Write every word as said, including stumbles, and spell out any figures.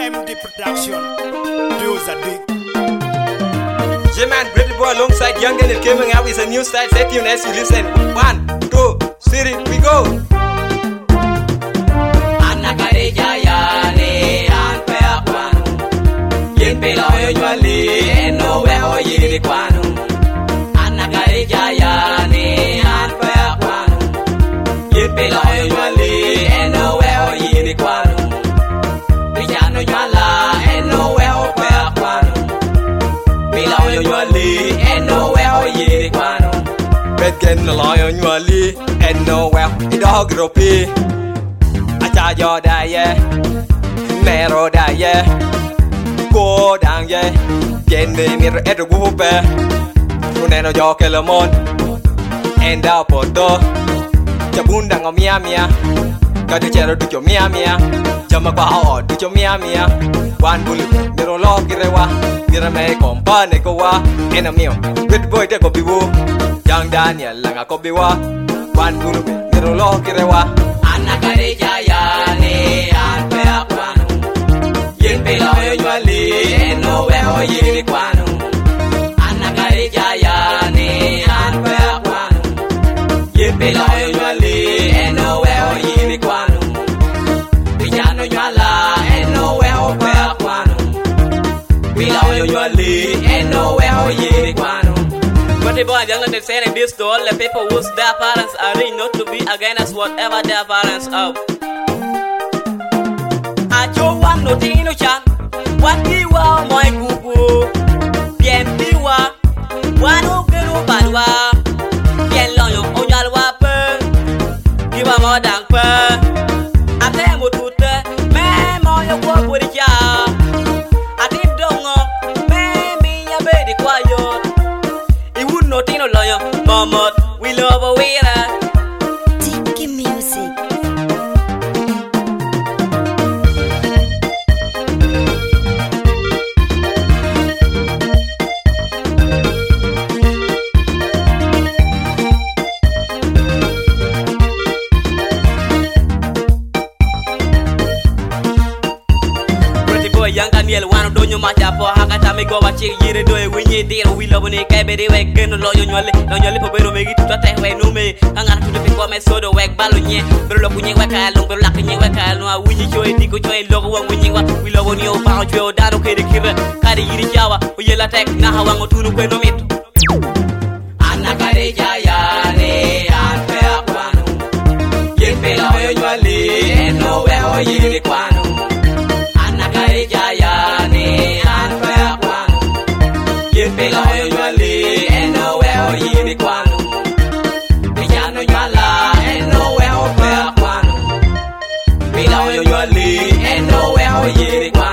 M D Production. Those are big. J-Man, Brady Boy alongside Young and it coming out with a new style. Stay tuned as you listen. One, two, three, we go. Anakareja ya ne anpe akwanu. Yen pela oyo nyali eno we oyiri kwanu. Anakareja ya ne anpe akwanu. Yen pela oyo nyali eno we oyiri kwanu. Vijano nyala eno we okwe akwanu. Pela oyo nyali eno we oyiri kwanu. Bedgen the lion nyali eno we idog ropi. Acha yo da ye, mero da ye, go down ye, yende mir edo gupe, uneno yo kelemon, enda poto, jabunda ngo mia mia, kadu chero ducho mia mia, jama kwa hao ducho mia mia, wan bulu miro lo kirewa, gira me kompane ko wa, ena mio, good boy de ko biwu, Young Daniel langa ko biwa, wan bulu miro lo kirewa. Anakareja ya ne anpe akwanu. Yen pela oyo nyali eno we oyiri kwanu. Anakareja ya ne anpe akwanu. Yen pela oyo nyali eno we oyiri kwanu. Vijano nyala eno we okwe akwanu. Pela oyo nyali eno we oyiri kwanu. But the boy young and saying this to all the people whose their parents are ready not to be against whatever their parents are. I don't want no dino chan. What you are, my cuckoo. Bien piwa. One of the badwa. Bien loyo on your wapper. Give a more than per. I tell you to the man, my work with ya. I did don't know. Man, me a baby quiet. No tino loyo, momot, we love a winner. Tiki music. Pretty boy, young Daniel, one of donyo macha po hakata me go bachi yire do e winyi diro we love ni kai bede we gen loyo nyole no nyole po bero megi tuta te we no me hangara tu de ko me sodo we balu nye bero lo kunyi we ka lo bero lak nye we ka no winyi choy diko choy logo wa winyi wa we love ni o ba choy o daro ke de kire kari yiri jawa o yela tek na hawa ngo tunu ko no mit Anakareja ya ne anpe akwanu. Yen pela oyo nyali eno we oyiri kwanu. Anakareja ya ne anpe akwanu. Yen pela oyo nyali eno we oyiri kwanu. Vijano nyala eno we okwe akwanu. Pela oyo nyali eno we oyiri kwanu.